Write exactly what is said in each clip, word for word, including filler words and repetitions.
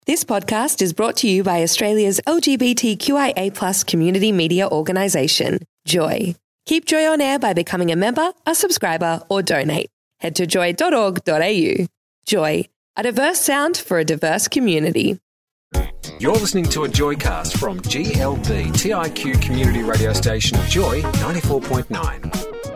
This podcast is brought to you by Australia's L G B T Q I A plus community media organisation, Joy. Keep Joy on air by becoming a member, a subscriber or donate. Head to joy dot org dot a u. Joy, a diverse sound for a diverse community. You're listening to a Joycast from G L B T I Q community radio station Joy ninety-four point nine.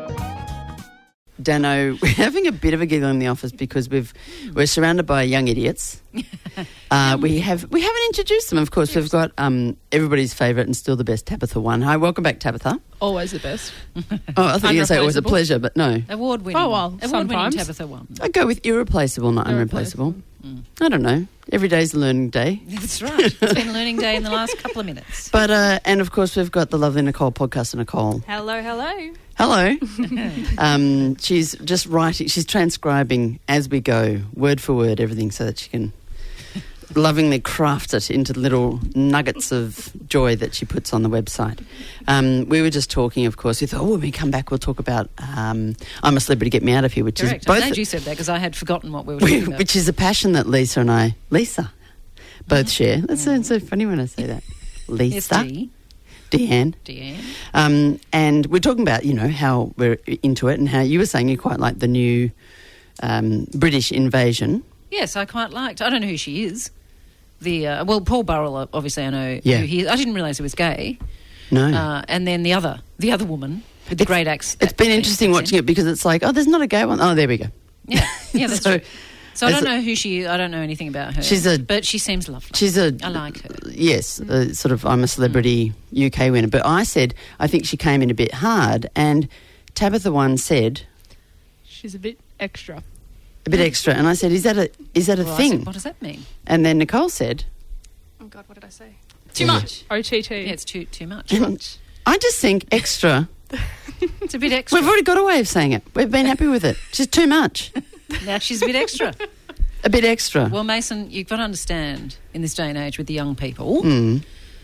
Dano, we're having a bit of a giggle in the office because we've we're surrounded by young idiots. Uh, we have we haven't introduced them. Of course, we've got um, everybody's favourite and still the best, Tabitha One. Hi, welcome back, Tabitha. Always the best. Oh, I thought you were going to say always a pleasure, but no. Award-winning. Oh, well, Award-winning sometimes. Tabitha One. I go with irreplaceable, not Irreplaceable. unreplaceable. Mm. I don't know. Every day's a learning day. That's right. It's been a learning day in the last couple of minutes. But uh, and of course we've got the lovely Nicole, podcaster Nicole. Hello, hello. Hello. um, she's just writing. She's transcribing as we go, word for word, everything, so that she can lovingly craft it into little nuggets of joy that she puts on the website. Um, we were just talking, of course. We thought, oh, when we come back, we'll talk about um, I'm a Celebrity, Get Me Out of Here, which Correct. is both. I'm glad you said that because I had forgotten what we were talking about. Which is a passion that Lisa and I, Lisa, both share. That sounds so funny when I say that. Lisa. S D. Deanne. Deanne. Um, and we're talking about, you know, how we're into it and how you were saying you quite like the new um, British invasion. Yes, I quite liked. I don't know who she is. The uh, well, Paul Burrell, obviously, I know Yeah. who he is. I didn't realise he was gay. No. Uh, and then the other, the other woman with the It's- great accent. It's been interesting watching it because it's like, oh, there's not a gay one. Oh, there we go. Yeah, yeah, that's So, true. So I as don't a- know who she is. I don't know anything about her. She's a- but she seems lovely. She's a... I like her. Yes, uh, sort of I'm a Celebrity U K winner. But I said, I think she came in a bit hard. And Tabitha One said, She's a bit extra. a bit extra. And I said, is that a, is that a Well, I thing? said, what does that mean? And then Nicole said... Oh, God, what did I say? Too much. O T T. Yeah, it's too too much. I just think extra... It's a bit extra. We've already got a way of saying it. We've been happy with it. She's too much. Now she's a bit extra. A bit extra. Well, Mason, you've got to understand, in this day and age with the young people, Mm.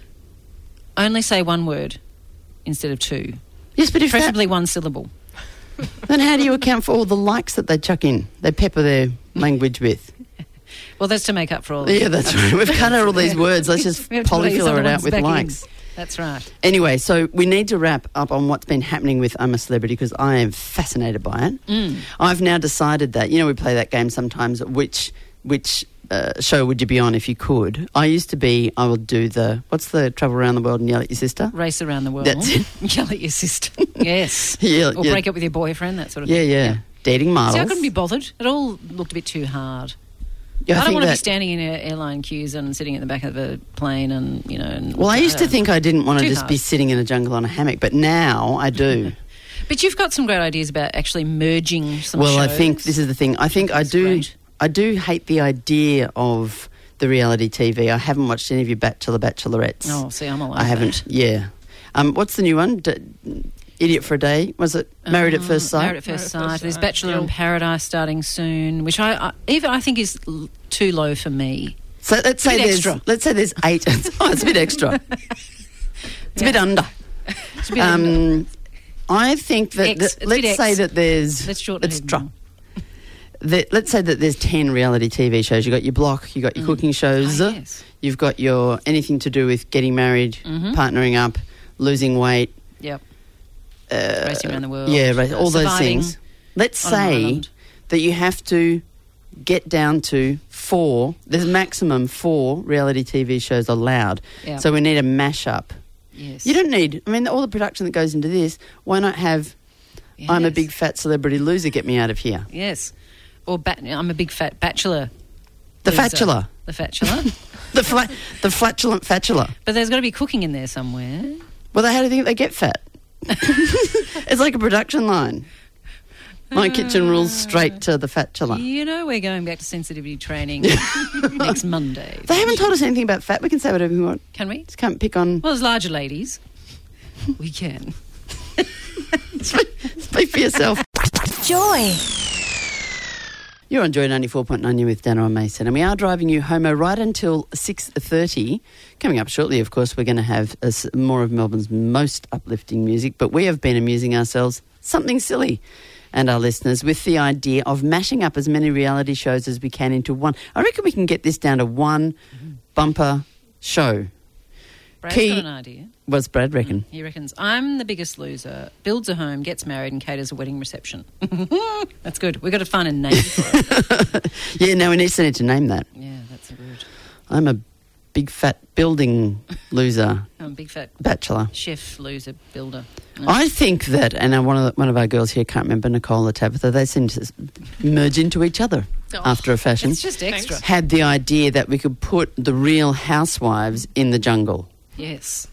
only say one word instead of two. Yes, but if that, Preferably one syllable. then how do you account for all the likes that they chuck in? They pepper their language with. Well, that's to make up for all Yeah, that's right. We've cut out all these words. Let's just We have to put these polyfiller other it out ones with back in. likes. That's right. Anyway, so we need to wrap up on what's been happening with I'm a Celebrity because I am fascinated by it. Mm. I've now decided that, you know, we play that game sometimes, which which uh, show would you be on if you could? I used to be, I would do the, what's the travel around the world and yell at your sister? Race around the world. That's it. Yell at your sister. Yes. Yeah, Or yeah. break up with your boyfriend, that sort of Yeah, thing. yeah. Dating models. See, I couldn't be bothered. It all looked a bit too hard. Yeah, I, don't think want to be that- standing in air- airline queues and sitting at the back of a plane and, you know... And, Well, I used to uh, think I didn't want to too just be hard. sitting in a jungle on a hammock, but now I do. But you've got some great ideas about actually merging some Well, I shows. think this is the thing. I think I That's do. great. I do hate the idea of the reality T V. I haven't watched any of your Bachelor Bachelorettes. Oh, see, I'm all over I haven't. that. Yeah. Um, what's the new one? D- Idiot for a Day. Was it Married at First Um, Sight? Married at First Married at Sight. First There's Sight. Bachelor in Still. Paradise starting soon, which I, I even I think is l- too low for me. So let's say bit there's extra. let's say there's eight. Oh, it's a bit extra. It's a bit under. It's a bit Um, I think that, X. that- It's a let's bit say X. that there's Let's shorten let's it drop. more. That, let's say that there's ten reality T V shows. You've got your block, you've got your cooking shows, Oh, yes. you've got your anything to do with getting married, Mhm. partnering up, losing weight, Yep. uh, Racing around the world. yeah, right, uh, all those surviving things. Let's on an say island. that you have to get down to four, there's maximum four reality T V shows allowed. Yeah. So we need a mashup. Yes. You don't need, I mean, all the production that goes into this, why not have I'm a Yes. big fat celebrity loser, get me out of here? Yes. Or bat- I'm a big fat bachelor. The loser. fatula. The fatula. The, flat, the flatulent fatula. But there's got to be cooking in there somewhere. Well, how do you think they get fat? It's like a production line. My kitchen rules straight to the fatula. You know we're going back to sensitivity training next Monday. They haven't told us anything about fat. We can say whatever we want. Can we? Just can't pick on... Well, as larger ladies, we can. Speak for yourself. Joy. You're on Joy ninety-four point nine with Dano and Mason, and we are driving you homo right until six thirty. Coming up shortly, of course, we're going to have a s more of Melbourne's most uplifting music, but we have been amusing ourselves, something silly, and our listeners with the idea of mashing up as many reality shows as we can into one. I reckon we can get this down to one bumper show. Brad's Key- got an idea. What's Brad reckon? He reckons, I'm the biggest loser, builds a home, gets married and caters a wedding reception. That's good. We've got to find a name for it. Yeah, no, we need to need to name that. Yeah, that's good. I'm a big fat building loser I'm a big fat bachelor. chef, loser, builder. No. I think that, and uh, one of the, one of our girls here, can't remember, Nicole or Tabitha, they seem to s- merge into each other Oh, after a fashion. It's just extra. Thanks. Had the idea that we could put the Real Housewives in the jungle. Yes.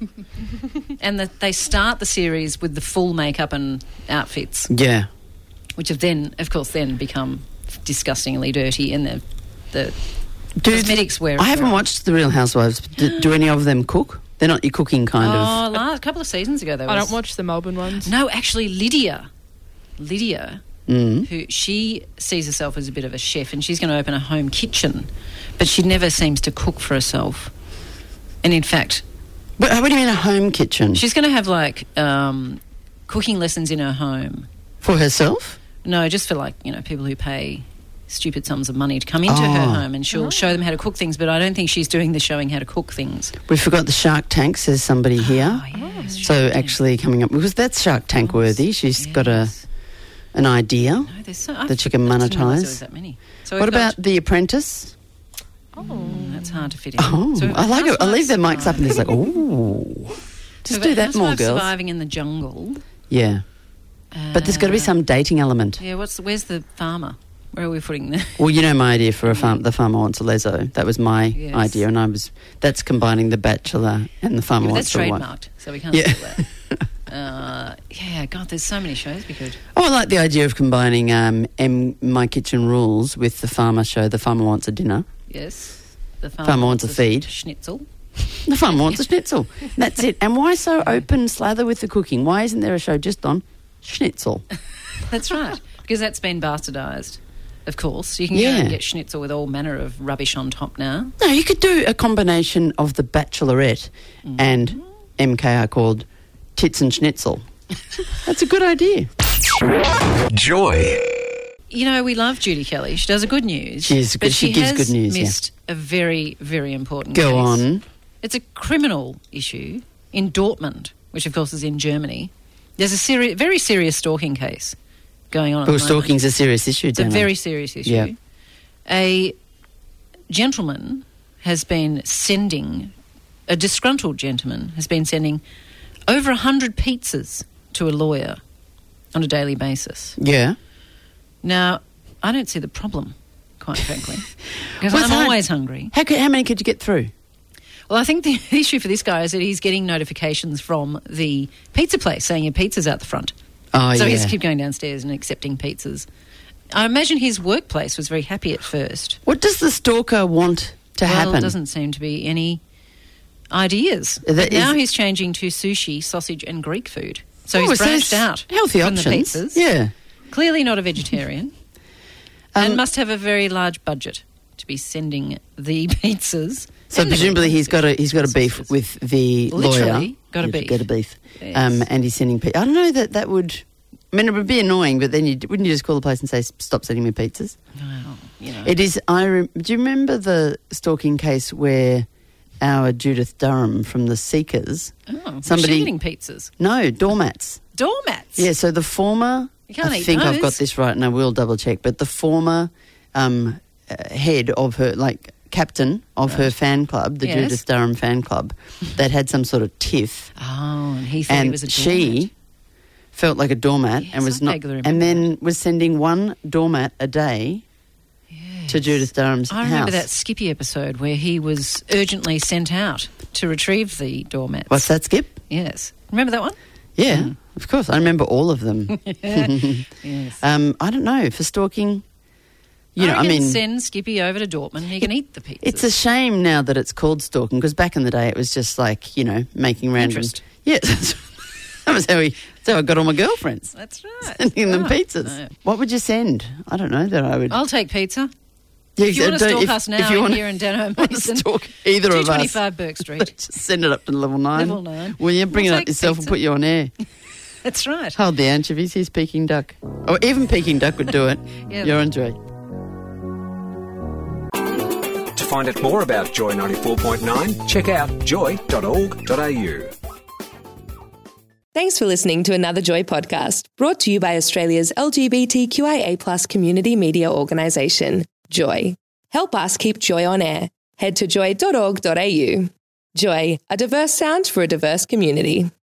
And that they start the series with the full makeup and outfits, Yeah. which have then, of course, then become disgustingly dirty, and the the Do cosmetics wear. I haven't watched the Real Housewives. Do, do any of them cook? They're not your cooking kind of. Oh, last couple of seasons ago, there was. I don't watch the Melbourne ones. No, actually, Lydia. Lydia, Mm. who she sees herself as a bit of a chef, and she's going to open a home kitchen, but she never seems to cook for herself. And in fact, What, what do you mean a home kitchen? she's going to have like um, cooking lessons in her home. For herself? No, just for like, you know, people who pay stupid sums of money to come into her Oh. home, and she'll show them how to cook things, but I don't think she's doing the showing how to cook things. We forgot the Shark Tank, says somebody here. Oh, yes. So actually coming up, because that's Shark Tank worthy. She's got a Yes. an idea. No, there's so, I that you can I didn't realise there monetise. was that many. So What we've got- about The Apprentice? Oh, that's hard to fit in. Oh, So we've I got like it. I leave Housewives their mics up and it's like, surviving. ooh. So Just we've do got that more, Housewives girls. Surviving in the jungle. Yeah. But there's got to be Uh, some dating element. Yeah, what's the, where's the farmer? Where are we putting the? Well, you know my idea for a farm. The Farmer Wants a Lezo. That was my Yes. idea, and I was that's combining The Bachelor and The Farmer Yeah, but Wants that's a Wife. trademarked, so we can't Yeah. steal that. uh, yeah, God, there's so many shows we could. Oh, I like the idea of combining um, M- My Kitchen Rules with the Farmer show. The Farmer Wants a Dinner. Yes, the farmer, Farmer wants a feed. Schnitzel. The Farmer Wants a Schnitzel. That's it. And why so open slather with the cooking? Why isn't there a show just on Schnitzel? That's right, because that's been bastardised. Of course, you can go Yeah. and get Schnitzel with all manner of rubbish on top now. No, you could do a combination of The Bachelorette and M K R called Tits and Schnitzel. That's a good idea. Joy. You know, we love Judy Kelly. She does a good news. She is good- but she she gives has good news, yeah. missed a very, very important Go case. on. It's a criminal issue in Dortmund, which of course is in Germany. There's a seri- very serious stalking case going on. at Well, the moment. stalking's a serious issue, It's a Dana. very serious issue. Yeah. A gentleman has been sending, a disgruntled gentleman has been sending over one hundred pizzas to a lawyer on a daily basis. Yeah. Now, I don't see the problem, quite frankly, because Well, it's I'm hard- always hungry. How, could, how many could you get through? Well, I think the issue for this guy is that he's getting notifications from the pizza place saying your pizza's out the front. Oh, so yeah. he has to keep going downstairs and accepting pizzas. I imagine his workplace was very happy at first. What does the stalker want to well, happen? there doesn't seem to be any ideas. That But now is- he's changing to sushi, sausage and Greek food. So Oh, he's so branched it's out Healthy from options. the pizzas. Yeah. Clearly not a vegetarian. Um, and must have a very large budget to be sending the pizzas. So and the presumably he's got a he's got a beef sausages. with the Literally lawyer. got a He's beef. Got a beef. Yes. Um, and he's sending. Pe- I don't know that that would. I mean, it would be annoying, but then you wouldn't you just call the place and say, "Stop sending me pizzas." Well, you know. It is. I rem- do you remember the stalking case where our Judith Durham from the Seekers? Oh, was somebody- she eating pizzas. No, doormats. Doormats. Yeah. So the former. You can't I eat think I've got those. this right, and I will double check. But the former um, uh, head of her, like captain of her fan club, the Yes. Judith Durham fan club, that had some sort of tiff. Oh, and he thought he and was a doormat. she felt like a doormat Yes, and was I not, vaguely remember and then was sending one doormat a day to Judith Durham's I remember house. that Skippy episode where he was urgently sent out to retrieve the doormats. What's that, Skip? Yes. Remember that one? Yeah, of course. I remember all of them. Yes. um, I don't know for stalking. You know, I reckon mean, send Skippy over to Dortmund. He can eat the pizzas. it's a shame now that it's called stalking because back in the day it was just like you know making random. Interest. Yeah, that was how we. That's how I got all my girlfriends. That's right. Sending them Right. pizzas. No. What would you send? I don't know that I would. I'll take pizza. Yeah, If you want to don't- stalk if- us if now you in wanna- here in Denham want to Mason, stalk either of us. two twenty-five Burke Street. Just send it up to level nine. Level nine. Will you bring We'll it up take yourself pizza. and put you on air? That's right. Hold the anchovies. Here's Peking Duck. Or even Peking Duck would do it. Yeah. You're on Joy. To find out more about Joy ninety-four point nine, check out joy dot org dot a u. Thanks for listening to another Joy podcast, brought to you by Australia's L G B T Q I A plus community media organisation, Joy. Help us keep Joy on air. Head to joy dot org dot a u. Joy, a diverse sound for a diverse community.